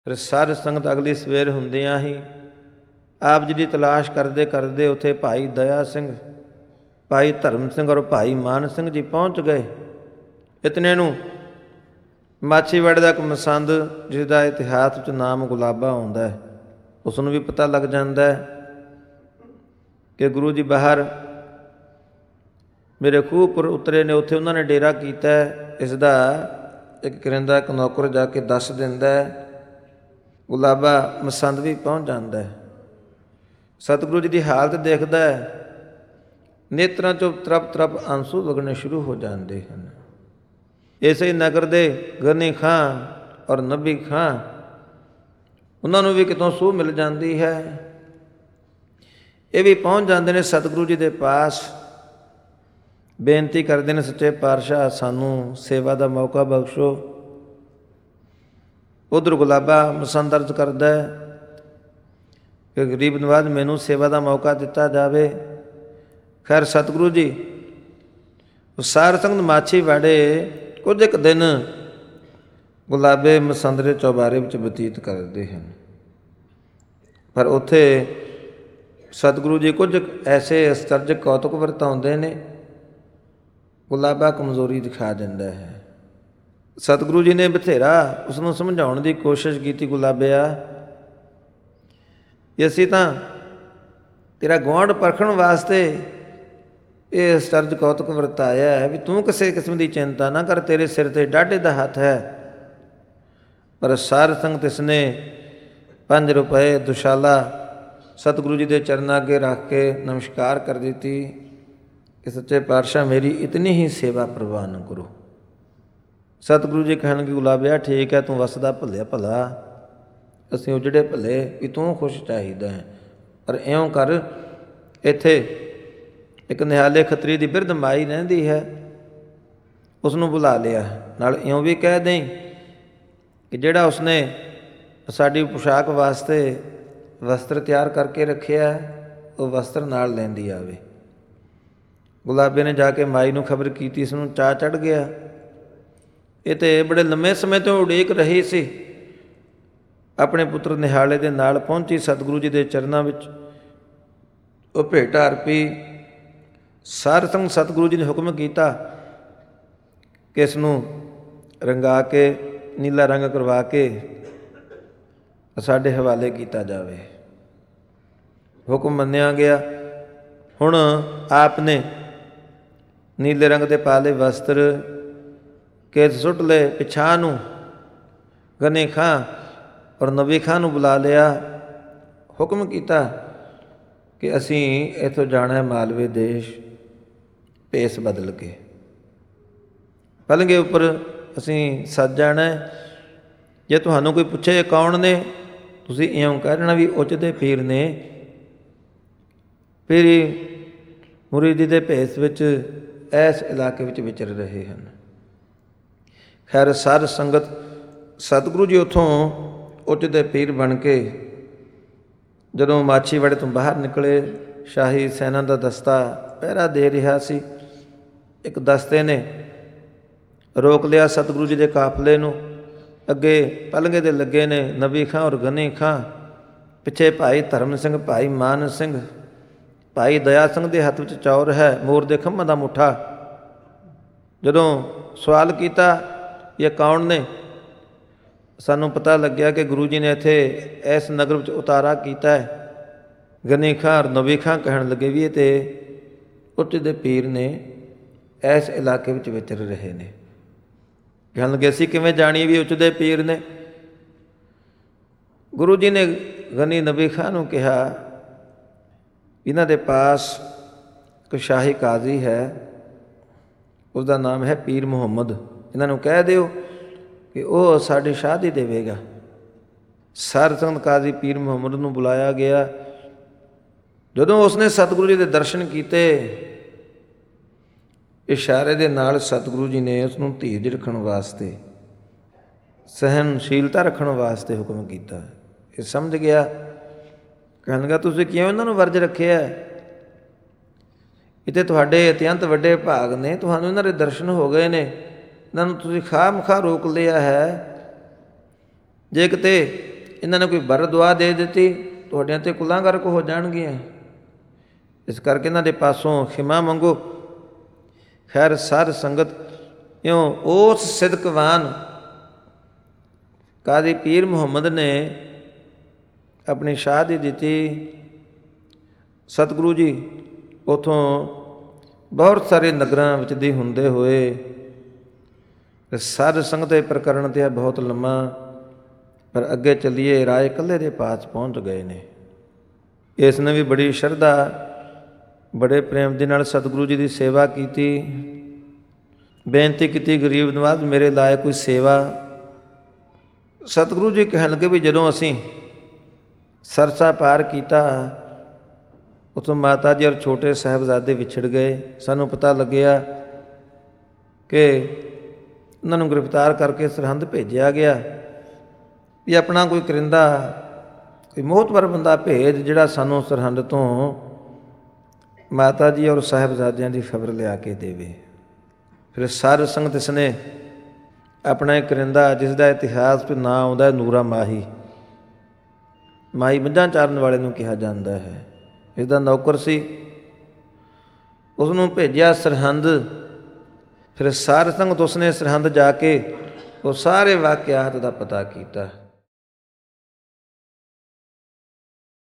ਫਿਰ ਸਾਧ ਸੰਗਤ ਅਗਲੀ ਸਵੇਰ ਹੁੰਦਿਆਂ ਹੀ ਆਪ ਜੀ ਦੀ ਤਲਾਸ਼ ਕਰਦੇ ਕਰਦੇ ਉੱਥੇ ਭਾਈ ਦਇਆ ਸਿੰਘ, ਭਾਈ ਧਰਮ ਸਿੰਘ ਔਰ ਭਾਈ ਮਾਨ ਸਿੰਘ ਜੀ ਪਹੁੰਚ ਗਏ। ਇਤਨੇ ਨੂੰ ਮਾਛੀਵਾੜੇ ਦਾ ਇੱਕ ਮਸੰਦ, ਜਿਸ ਦਾ ਇਤਿਹਾਸ ਵਿੱਚ ਨਾਮ ਗੁਲਾਬਾ ਆਉਂਦਾ ਹੈ, ਉਸ ਨੂੰ ਵੀ ਪਤਾ ਲੱਗ ਜਾਂਦਾ ਹੈ ਕਿ ਗੁਰੂ ਜੀ ਬਾਹਰ ਮੇਰੇ ਖੂਹ ਉੱਪਰ ਉਤਰੇ ਨੇ, ਉੱਥੇ ਉਹਨਾਂ ਨੇ ਡੇਰਾ ਕੀਤਾ ਹੈ। ਇਸ ਦਾ ਇੱਕ ਕਰਿੰਦਾ, ਇੱਕ ਨੌਕਰ ਜਾ ਕੇ ਦੱਸ ਦਿੰਦਾ ਹੈ। ਗੁਲਾਬਾ ਮਸੰਦ ਵੀ ਪਹੁੰਚ ਜਾਂਦਾ ਹੈ। ਸਤਿਗੁਰੂ ਜੀ ਦੀ ਹਾਲਤ ਦੇਖਦਾ ਹੈ, ਨੇਤਰਾਂ 'ਚੋਂ ਤਰਪ ਤਰਪ ਆਂਸੂ ਵਗਣੇ ਸ਼ੁਰੂ ਹੋ ਜਾਂਦੇ ਹਨ। ਇਸੇ ਹੀ ਨਗਰ ਦੇ ਗਨੀ ਖਾਂ ਔਰ ਨਬੀ ਖਾਂ, ਉਹਨਾਂ ਨੂੰ ਵੀ ਕਿਤੋਂ ਸੂਹ ਮਿਲ ਜਾਂਦੀ ਹੈ। ਇਹ ਵੀ ਪਹੁੰਚ ਜਾਂਦੇ ਨੇ ਸਤਿਗੁਰੂ ਜੀ ਦੇ ਪਾਸ, ਬੇਨਤੀ ਕਰਦੇ ਨੇ, ਸੱਚੇ ਪਾਤਸ਼ਾਹ ਸਾਨੂੰ ਸੇਵਾ ਦਾ ਮੌਕਾ ਬਖਸ਼ੋ। ਉੱਧਰ ਗੁਲਾਬਾ ਮਸੰਦ ਅਰਜ਼ ਕਰਦਾ ਹੈ ਕਿ ਗਰੀਬ ਨਵਾਜ਼ ਮੈਨੂੰ ਸੇਵਾ ਦਾ ਮੌਕਾ ਦਿੱਤਾ ਜਾਵੇ। ਖੈਰ ਸਤਿਗੁਰੂ ਜੀ ਸਾਧ ਸੰਗਤ ਮਾਛੀਵਾੜੇ ਕੁਝ ਇੱਕ ਦਿਨ ਗੁਲਾਬੇ ਮਸੰਦ ਦੇ ਚੌਬਾਰੇ ਵਿੱਚ ਬਤੀਤ ਕਰਦੇ ਹਨ। ਪਰ ਉੱਥੇ ਸਤਿਗੁਰੂ ਜੀ ਕੁਝ ਐਸੇ ਅਸਚਰਜ ਕੌਤਕ ਵਰਤਾਉਂਦੇ ਨੇ, ਗੁਲਾਬਾ ਕਮਜ਼ੋਰੀ ਦਿਖਾ ਦਿੰਦਾ ਹੈ। ਸਤਿਗੁਰੂ ਜੀ ਨੇ ਬਥੇਰਾ ਉਸ ਨੂੰ ਸਮਝਾਉਣ ਦੀ ਕੋਸ਼ਿਸ਼ ਕੀਤੀ, ਗੁਲਾਬਿਆ ਕਿ ਅਸੀਂ ਤਾਂ ਤੇਰਾ ਗੁਆਂਢ ਪਰਖਣ ਵਾਸਤੇ ਇਹ ਅਸਚਰਜ ਕੌਤਕ ਵਰਤਾਇਆ ਹੈ ਵੀ ਤੂੰ ਕਿਸੇ ਕਿਸਮ ਦੀ ਚਿੰਤਾ ਨਾ ਕਰ, ਤੇਰੇ ਸਿਰ 'ਤੇ ਡਾਢੇ ਦਾ ਹੱਥ ਹੈ। ਪਰ ਸਾਧ ਸੰਗਤ ਇਸਨੇ 5 ਰੁਪਏ ਦੁਸ਼ਾਲਾ ਸਤਿਗੁਰੂ ਜੀ ਦੇ ਚਰਨਾਂ ਅੱਗੇ ਰੱਖ ਕੇ ਨਮਸਕਾਰ ਕਰ ਦਿੱਤੀ ਕਿ ਸੱਚੇ ਪਾਤਸ਼ਾਹ ਮੇਰੀ ਇਤਨੀ ਹੀ ਸੇਵਾ ਪ੍ਰਵਾਨ ਨਾ ਕਰੋ। ਸਤਿਗੁਰੂ ਜੀ ਕਹਿਣਗੇ, ਗੁਲਾਬਿਆ ਠੀਕ ਹੈ, ਤੂੰ ਵਸਦਾ ਭਲਿਆ ਭਲਾ, ਅਸੀਂ ਉਜੜੇ ਭਲੇ ਵੀ ਤੂੰ ਖੁਸ਼ ਚਾਹੀਦਾ ਹੈ। ਪਰ ਇਉਂ ਕਰ, ਇੱਥੇ ਇੱਕ ਨਿਹਾਲੇ ਖੱਤਰੀ ਦੀ ਬਿਰਧ ਮਾਈ ਰਹਿੰਦੀ ਹੈ, ਉਸ ਨੂੰ ਬੁਲਾ ਲਿਆ। ਨਾਲ ਇਉਂ ਵੀ ਕਹਿ ਦੇਈਂ ਕਿ ਜਿਹੜਾ ਉਸਨੇ ਸਾਡੀ ਪੁਸ਼ਾਕ ਵਾਸਤੇ ਵਸਤਰ ਤਿਆਰ ਕਰਕੇ ਰੱਖਿਆ, ਉਹ ਵਸਤਰ ਨਾਲ ਲੈਂਦੀ ਆਵੇ। ਗੁਲਾਬੇ ਨੇ ਜਾ ਕੇ ਮਾਈ ਨੂੰ ਖਬਰ ਕੀਤੀ। ਇਸ ਨੂੰ ਚਾਅ ਚੜ੍ਹ ਗਿਆ, ਇਹ ਤਾਂ ਬੜੇ ਲੰਮੇ ਸਮੇਂ ਤੋਂ ਉਡੀਕ ਰਹੀ ਸੀ। ਆਪਣੇ ਪੁੱਤਰ ਨਿਹਾਲੇ ਦੇ ਨਾਲ ਪਹੁੰਚੀ ਸਤਿਗੁਰੂ ਜੀ ਦੇ ਚਰਨਾਂ ਵਿੱਚ, ਉਹ ਭੇਟਾ ਅਰਪੀ। ਸਾਧ ਸੰਗਤ ਸਤਿਗੁਰੂ ਜੀ ਨੇ ਹੁਕਮ ਕੀਤਾ ਕਿ ਇਸ ਨੂੰ ਰੰਗਾ ਕੇ, ਨੀਲਾ ਰੰਗ ਕਰਵਾ ਕੇ ਸਾਡੇ ਹਵਾਲੇ ਕੀਤਾ ਜਾਵੇ। ਹੁਕਮ ਮੰਨਿਆ ਗਿਆ। ਹੁਣ ਆਪ ਨੇ ਨੀਲੇ ਰੰਗ ਦੇ ਪਾਲੇ ਵਸਤਰ ਕੇਸ ਸੁੱਟ ਲਏ ਪਿਛਾਂਹ ਨੂੰ, ਗਨੀ ਖਾਂ ਔਰ ਨਬੀ ਖਾਂ ਨੂੰ ਬੁਲਾ ਲਿਆ। ਹੁਕਮ ਕੀਤਾ ਕਿ ਅਸੀਂ ਇੱਥੋਂ ਜਾਣਾ ਹੈ ਮਾਲਵੇ ਦੇਸ਼, ਭੇਸ ਬਦਲ ਕੇ ਪਲੰਘੇ ਉੱਪਰ ਅਸੀਂ ਸੱਜ ਜਾਣਾ ਹੈ। ਜੇ ਤੁਹਾਨੂੰ ਕੋਈ ਪੁੱਛੇ ਕੌਣ ਨੇ, ਤੁਸੀਂ ਇਉਂ ਕਹਿ ਦੇਣਾ ਵੀ ਉਚਦੇ ਪੀਰ ਨੇ, ਪੀਰੀ ਮੁਰੀਦੀ ਦੇ ਭੇਸ ਵਿੱਚ ਇਸ ਇਲਾਕੇ ਵਿੱਚ ਵਿਚਰ ਰਹੇ ਹਨ। ਖੈਰ ਸਾਧ ਸੰਗਤ ਸਤਿਗੁਰੂ ਜੀ ਉੱਥੋਂ ਉਚਦੇ ਪੀਰ ਬਣ ਕੇ ਜਦੋਂ ਮਾਛੀਵਾੜੇ ਤੋਂ ਬਾਹਰ ਨਿਕਲੇ, ਸ਼ਾਹੀ ਸੈਨਾ ਦਾ ਦਸਤਾ ਪਹਿਰਾ ਦੇ ਰਿਹਾ ਸੀ। ਇੱਕ ਦਸਤੇ ਨੇ ਰੋਕ ਲਿਆ ਸਤਿਗੁਰੂ ਜੀ ਦੇ ਕਾਫਲੇ ਨੂੰ। ਅੱਗੇ ਪਲੰਘੇ ਦੇ ਲੱਗੇ ਨੇ ਨਬੀ ਖਾਂ ਔਰ ਗਨੀ ਖਾਂ, ਪਿੱਛੇ ਭਾਈ ਧਰਮ ਸਿੰਘ, ਭਾਈ ਮਾਨ ਸਿੰਘ, ਭਾਈ ਦਇਆ ਸਿੰਘ ਦੇ ਹੱਥ ਵਿੱਚ ਚੌਰ ਹੈ, ਮੋਰ ਦੇ ਖੰਭਾਂ ਦਾ ਮੁੱਠਾ। ਜਦੋਂ ਸਵਾਲ ਕੀਤਾ ਇਹ ਕੌਣ ਨੇ, ਸਾਨੂੰ ਪਤਾ ਲੱਗਿਆ ਕਿ ਗੁਰੂ ਜੀ ਨੇ ਇੱਥੇ ਇਸ ਨਗਰ ਵਿੱਚ ਉਤਾਰਾ ਕੀਤਾ ਹੈ। ਗਨੀ ਖਾਂ ਔਰ ਨਬੀ ਖਾਂ ਕਹਿਣ ਲੱਗੇ ਵੀ ਇਹ ਤਾਂ ਉੱਚ ਦੇ ਪੀਰ ਨੇ, ਇਸ ਇਲਾਕੇ ਵਿੱਚ ਵਿਚਰ ਰਹੇ ਨੇ। ਕਹਿਣ ਲੱਗੇ ਅਸੀਂ ਕਿਵੇਂ ਜਾਣੀਏ ਵੀ ਉੱਚ ਦੇ ਪੀਰ ਨੇ। ਗੁਰੂ ਜੀ ਨੇ ਗਨੀ ਨਬੀ ਖਾਂ ਨੂੰ ਕਿਹਾ ਇਹਨਾਂ ਦੇ ਪਾਸ ਇੱਕ ਸ਼ਾਹੀ ਕਾਜ਼ੀ ਹੈ, ਉਸਦਾ ਨਾਮ ਹੈ ਪੀਰ ਮੁਹੰਮਦ। ਇਹਨਾਂ ਨੂੰ ਕਹਿ ਦਿਓ ਕਿ ਉਹ ਸਾਡੀ ਸ਼ਾਦੀ ਦੇਵੇਗਾ। ਸਾਧ ਸੰਗਤ ਕਾਜ਼ੀ ਪੀਰ ਮੁਹੰਮਦ ਨੂੰ ਬੁਲਾਇਆ ਗਿਆ। ਜਦੋਂ ਉਸਨੇ ਸਤਿਗੁਰੂ ਜੀ ਦੇ ਦਰਸ਼ਨ ਕੀਤੇ, ਇਸ਼ਾਰੇ ਦੇ ਨਾਲ ਸਤਿਗੁਰੂ ਜੀ ਨੇ ਉਸ ਨੂੰ ਧੀਰਜ ਰੱਖਣ ਵਾਸਤੇ, ਸਹਿਨਸ਼ੀਲਤਾ ਰੱਖਣ ਵਾਸਤੇ ਹੁਕਮ ਕੀਤਾ। ਇਹ ਸਮਝ ਗਿਆ। ਕਹਿਣ ਲੱਗਾ ਤੁਸੀਂ ਕਿਉਂ ਇਹਨਾਂ ਨੂੰ ਵਰਜ ਰੱਖਿਆ? ਇਹ ਤਾਂ ਤੁਹਾਡੇ ਅਤਿਅੰਤ ਵੱਡੇ ਭਾਗ ਨੇ, ਤੁਹਾਨੂੰ ਇਹਨਾਂ ਦੇ ਦਰਸ਼ਨ ਹੋ ਗਏ ਨੇ, ਇਹਨਾਂ ਨੂੰ ਤੁਸੀਂ ਖਾਹ ਮਖਾਹ ਰੋਕ ਲਿਆ ਹੈ। ਜੇ ਕਿਤੇ ਇਹਨਾਂ ਨੇ ਕੋਈ ਵਰ ਦੁਆ ਦੇ ਦਿੱਤੀ, ਤੁਹਾਡਿਆਂ 'ਤੇ ਕੁੱਲਾਂ ਗਰਕ ਹੋ ਜਾਣਗੀਆਂ। ਇਸ ਕਰਕੇ ਇਹਨਾਂ ਦੇ ਪਾਸੋਂ ਖਿਮਾ ਮੰਗੋ। ਖੈਰ ਸਾਧ ਸੰਗਤ ਇਉਂ ਉਸ ਸਿਦਕਵਾਨ ਕਾਜ਼ੀ ਪੀਰ ਮੁਹੰਮਦ ਨੇ ਆਪਣੀ ਸ਼ਹਾਦਤ ਦਿੱਤੀ। ਸਤਿਗੁਰੂ ਜੀ ਉੱਥੋਂ ਬਹੁਤ ਸਾਰੇ ਨਗਰਾਂ ਵਿੱਚ ਦੀ ਹੁੰਦੇ ਹੋਏ, ਸਾਧ ਸੰਗਤ ਦੇ ਪ੍ਰਕਰਣ ਤੇ ਬਹੁਤ ਲੰਮਾ, ਪਰ ਅੱਗੇ ਚੱਲੀਏ ਰਾਏ ਕੱਲੇ ਦੇ ਪਾਸ ਪਹੁੰਚ ਗਏ ਨੇ। ਇਸ ਨੇ ਵੀ ਬੜੀ ਸ਼ਰਧਾ, ਬੜੇ ਪ੍ਰੇਮ ਦੇ ਨਾਲ ਸਤਿਗੁਰੂ ਜੀ ਦੀ ਸੇਵਾ ਕੀਤੀ। ਬੇਨਤੀ ਕੀਤੀ, ਗਰੀਬ ਨਵਾਜ਼ ਮੇਰੇ ਲਾਇਕ ਕੋਈ ਸੇਵਾ। ਸਤਿਗੁਰੂ ਜੀ ਕਹਿਣ ਲੱਗੇ ਵੀ ਜਦੋਂ ਅਸੀਂ ਸਰਸਾ ਪਾਰ ਕੀਤਾ, ਉੱਥੋਂ ਮਾਤਾ ਜੀ ਔਰ ਛੋਟੇ ਸਾਹਿਬਜ਼ਾਦੇ ਵਿਛੜ ਗਏ। ਸਾਨੂੰ ਪਤਾ ਲੱਗਿਆ ਕਿ ਉਹਨਾਂ ਨੂੰ ਗ੍ਰਿਫਤਾਰ ਕਰਕੇ ਸਰਹੰਦ ਭੇਜਿਆ ਗਿਆ ਵੀ ਆਪਣਾ ਕੋਈ ਕਰਿੰਦਾ, ਕੋਈ ਮੋਹਤਵਰ ਬੰਦਾ ਭੇਜ ਜਿਹੜਾ ਸਾਨੂੰ ਸਰਹੰਦ ਤੋਂ ਮਾਤਾ ਜੀ ਔਰ ਸਾਹਿਬਜ਼ਾਦਿਆਂ ਦੀ ਖਬਰ ਲਿਆ ਕੇ ਦੇਵੇ। ਫਿਰ ਸਾਧ ਸੰਗਤ ਇਸ ਨੇ ਆਪਣਾ ਇੱਕ ਕਰਿੰਦਾ, ਜਿਸ ਦਾ ਇਤਿਹਾਸ 'ਤੇ ਨਾਂ ਆਉਂਦਾ ਨੂਰਾ ਮਾਹੀ, ਮਾਹੀ ਮੱਝਾਂ ਚਾਰਨ ਵਾਲੇ ਨੂੰ ਕਿਹਾ ਜਾਂਦਾ ਹੈ, ਇਸਦਾ ਨੌਕਰ ਸੀ, ਉਸ ਨੂੰ ਭੇਜਿਆ ਸਰਹੰਦ। ਫਿਰ ਸਾਧ ਸੰਗਤ ਉਸਨੇ ਸਰਹੰਦ ਜਾ ਕੇ ਉਹ ਸਾਰੇ ਵਾਕਿਆਤ ਦਾ ਪਤਾ ਕੀਤਾ।